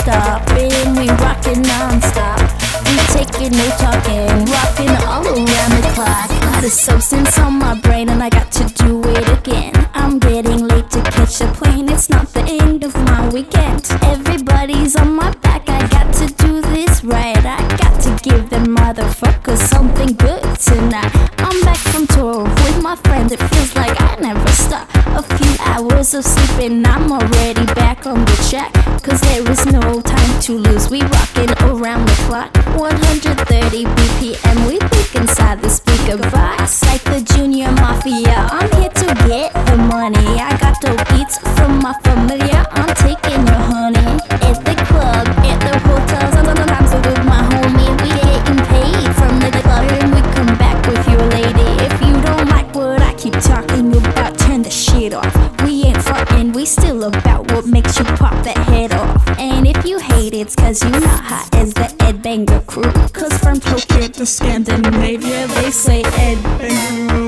stopping, we rockin' non-stop. We taking no talking, rockin' all around the clock. Got a substance on my brain and I got to do it again. I'm getting late to catch a plane, it's not the end of my weekend. Everybody's on my back, I got to do this right. I got to give them motherfuckers something good tonight. I'm back from tour with my friends, it feels like I never stop. A few hours of sleeping, I'm already back on the track. Cause there is no time to lose, we rockin' around the clock. 130 BPM, we think inside the speaker box. Like the Junior Mafia, I'm here to get the money. I got dope beats from my familiar, I'm taking your honey. At the club, at the hotels, sometimes with my homie. We getting paid from the club and we come back with your lady. If you don't like what I keep talking about, turn the shit off. We ain't frontin', we still about what makes you pop that head off. And if you hate it's cause you not hot as the Ed Banger crew. Cause from Tokyo to Scandinavia they say Ed Banger.